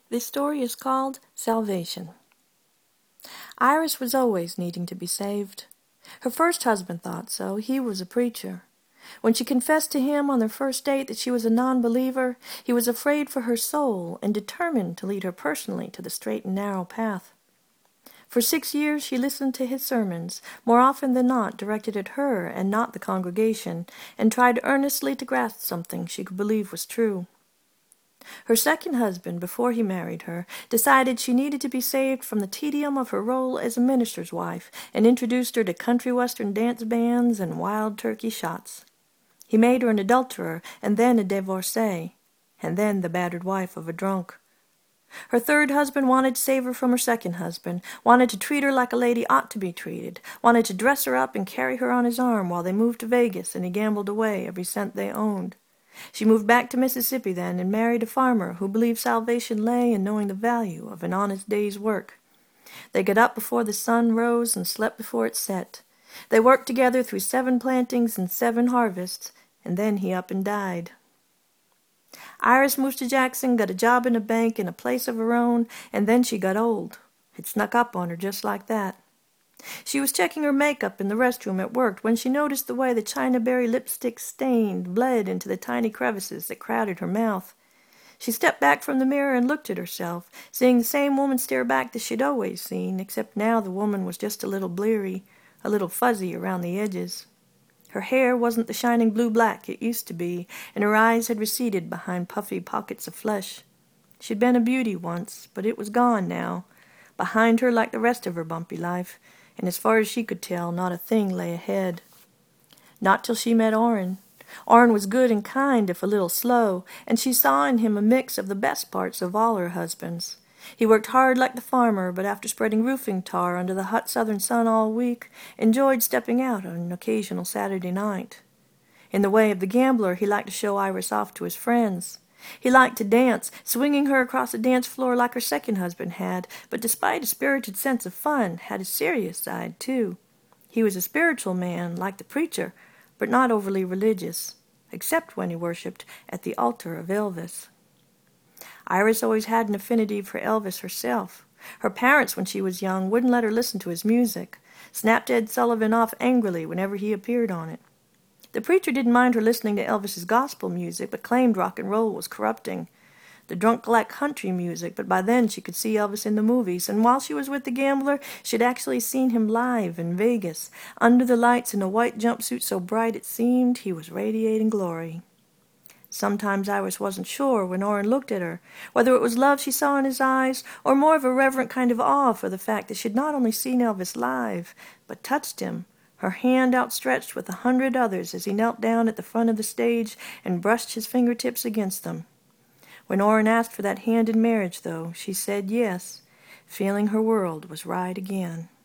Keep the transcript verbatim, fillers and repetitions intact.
This story is called Salvation. Iris was always needing to be saved. Her first husband thought so. He was a preacher. When she confessed to him on their first date that she was a non-believer, he was afraid for her soul and determined to lead her personally to the straight and narrow path. For six years she listened to his sermons, more often than not directed at her and not the congregation, and tried earnestly to grasp something she could believe was true. Her second husband, before he married her, decided she needed to be saved from the tedium of her role as a minister's wife and introduced her to country western dance bands and wild turkey shots. He made her an adulterer and then a divorcee, and then the battered wife of a drunk. Her third husband wanted to save her from her second husband, wanted to treat her like a lady ought to be treated, wanted to dress her up and carry her on his arm while they moved to Vegas and he gambled away every cent they owned. She moved back to Mississippi then and married a farmer who believed salvation lay in knowing the value of an honest day's work. They got up before the sun rose and slept before it set. They worked together through seven plantings and seven harvests, and then he up and died. Iris moved to Jackson, got a job in a bank in a place of her own, and then she got old. It snuck up on her just like that. She was checking her makeup in the restroom at work when she noticed the way the China berry lipstick stained bled into the tiny crevices that crowded her mouth. She stepped back from the mirror and looked at herself, seeing the same woman stare back that she'd always seen, except now the woman was just a little bleary, a little fuzzy around the edges. Her hair wasn't the shining blue-black it used to be, and her eyes had receded behind puffy pockets of flesh. She'd been a beauty once, but it was gone now, behind her like the rest of her bumpy life, and as far as she could tell, not a thing lay ahead. Not till she met Orrin. Orrin was good and kind, if a little slow, and she saw in him a mix of the best parts of all her husbands. He worked hard like the farmer, but after spreading roofing tar under the hot southern sun all week, enjoyed stepping out on an occasional Saturday night. In the way of the gambler, he liked to show Iris off to his friends. He liked to dance, swinging her across the dance floor like her second husband had, but despite a spirited sense of fun, had a serious side, too. He was a spiritual man, like the preacher, but not overly religious, except when he worshipped at the altar of Elvis. Iris always had an affinity for Elvis herself. Her parents, when she was young, wouldn't let her listen to his music, snapped Ed Sullivan off angrily whenever he appeared on it. The preacher didn't mind her listening to Elvis's gospel music, but claimed rock and roll was corrupting. The drunk liked country music, but by then she could see Elvis in the movies, and while she was with the gambler, she'd actually seen him live in Vegas, under the lights in a white jumpsuit so bright it seemed he was radiating glory. Sometimes Iris wasn't sure, when Orrin looked at her, whether it was love she saw in his eyes, or more of a reverent kind of awe for the fact that she'd not only seen Elvis live, but touched him, her hand outstretched with a hundred others as he knelt down at the front of the stage and brushed his fingertips against them. When Orrin asked for that hand in marriage, though, she said yes, feeling her world was right again.